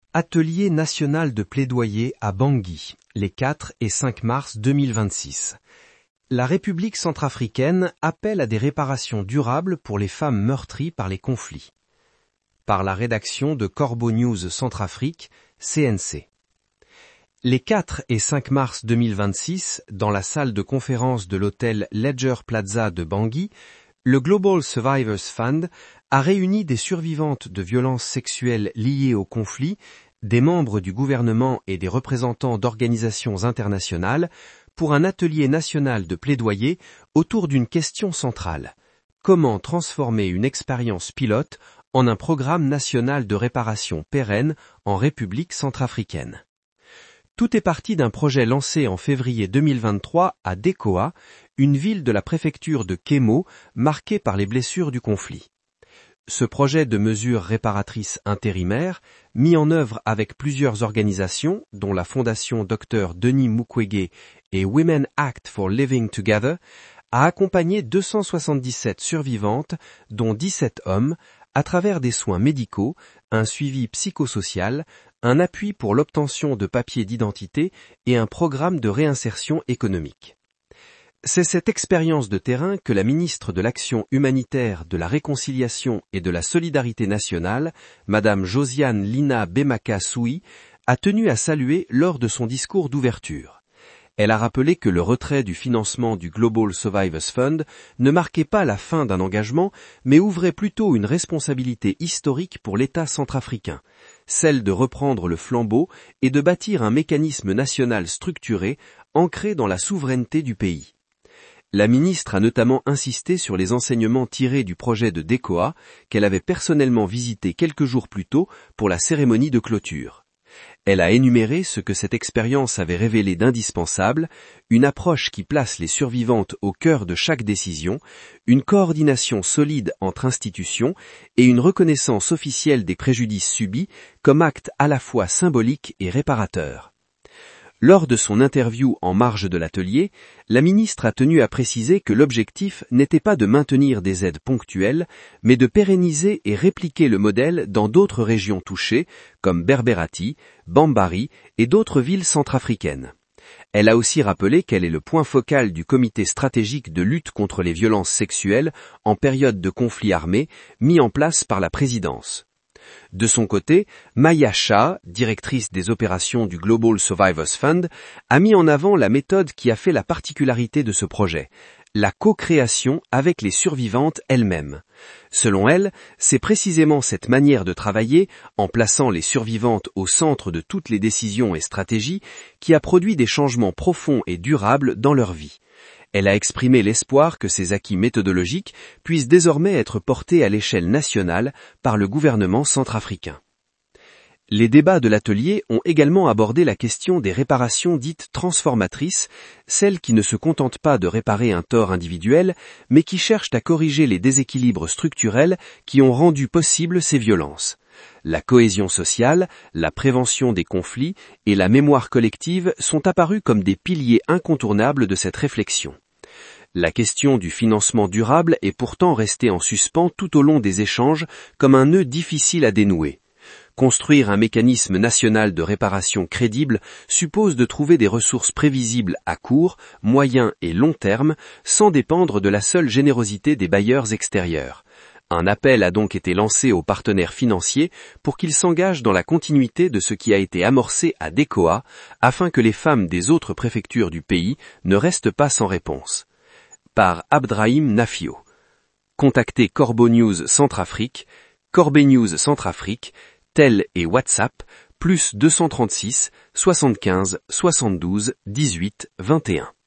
Atelier national de plaidoyer à Bangui, les 4 et 5 mars 2026. La République centrafricaine appelle à des réparations durables pour les femmes meurtries par les conflits. Par la rédaction de Corbeau News Centrafrique, CNC. Les 4 et 5 mars 2026, dans la salle de conférence de l'hôtel Ledger Plaza de Bangui, le Global Survivors Fund a réuni des survivantes de violences sexuelles liées au conflit, des membres du gouvernement et des représentants d'organisations internationales pour un atelier national de plaidoyer autour d'une question centrale. Comment transformer une expérience pilote en un programme national de réparation pérenne en République centrafricaine? Tout est parti d'un projet lancé en février 2023 à Dekoa, une ville de la préfecture de Kémo marquée par les blessures du conflit. Ce projet de mesures réparatrices intérimaires, mis en œuvre avec plusieurs organisations, dont la Fondation Dr Denis Mukwege et Women Act for Living Together, a accompagné 277 survivantes, dont 17 hommes, à travers des soins médicaux, un suivi psychosocial, un appui pour l'obtention de papiers d'identité et un programme de réinsertion économique. C'est cette expérience de terrain que la ministre de l'Action humanitaire, de la Réconciliation et de la Solidarité nationale, Madame Josiane Lina Bemaka Soui, a tenu à saluer lors de son discours d'ouverture. Elle a rappelé que le retrait du financement du Global Survivors Fund ne marquait pas la fin d'un engagement, mais ouvrait plutôt une responsabilité historique pour l'État centrafricain, celle de reprendre le flambeau et de bâtir un mécanisme national structuré, ancré dans la souveraineté du pays. La ministre a notamment insisté sur les enseignements tirés du projet de Dekoa, qu'elle avait personnellement visité quelques jours plus tôt pour la cérémonie de clôture. Elle a énuméré ce que cette expérience avait révélé d'indispensable, une approche qui place les survivantes au cœur de chaque décision, une coordination solide entre institutions et une reconnaissance officielle des préjudices subis comme acte à la fois symbolique et réparateur. Lors de son interview en marge de l'atelier, la ministre a tenu à préciser que l'objectif n'était pas de maintenir des aides ponctuelles, mais de pérenniser et répliquer le modèle dans d'autres régions touchées, comme Berberati, Bambari et d'autres villes centrafricaines. Elle a aussi rappelé qu'elle est le point focal du comité stratégique de lutte contre les violences sexuelles en période de conflit armé, mis en place par la présidence. De son côté, Maya Shah, directrice des opérations du Global Survivors Fund, a mis en avant la méthode qui a fait la particularité de ce projet, la co-création avec les survivantes elles-mêmes. Selon elle, c'est précisément cette manière de travailler, en plaçant les survivantes au centre de toutes les décisions et stratégies, qui a produit des changements profonds et durables dans leur vie. Elle a exprimé l'espoir que ces acquis méthodologiques puissent désormais être portés à l'échelle nationale par le gouvernement centrafricain. Les débats de l'atelier ont également abordé la question des réparations dites transformatrices, celles qui ne se contentent pas de réparer un tort individuel, mais qui cherchent à corriger les déséquilibres structurels qui ont rendu possibles ces violences. La cohésion sociale, la prévention des conflits et la mémoire collective sont apparus comme des piliers incontournables de cette réflexion. La question du financement durable est pourtant restée en suspens tout au long des échanges comme un nœud difficile à dénouer. Construire un mécanisme national de réparation crédible suppose de trouver des ressources prévisibles à court, moyen et long terme, sans dépendre de la seule générosité des bailleurs extérieurs. Un appel a donc été lancé aux partenaires financiers pour qu'ils s'engagent dans la continuité de ce qui a été amorcé à Dekoa, afin que les femmes des autres préfectures du pays ne restent pas sans réponse. Par Abdrahim Nafio. Contactez Corbeau News Centrafrique, Corbeau News Centrafrique, tel et WhatsApp, +236 75 72 18 21.